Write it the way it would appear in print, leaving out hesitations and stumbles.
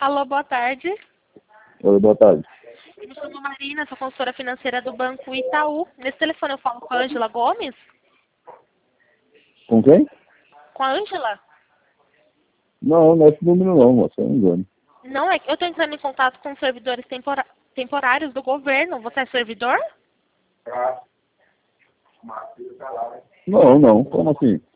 Alô, boa tarde. Oi, boa tarde. Eu me chamo Marina, sou consultora financeira do Banco Itaú. Nesse telefone eu falo com a Ângela Gomes? Com quem? Com a Ângela? Não, não é esse número não, moça, não engano. Não, é que eu estou entrando em contato com servidores temporários do governo. Você é servidor? Não, não, como assim?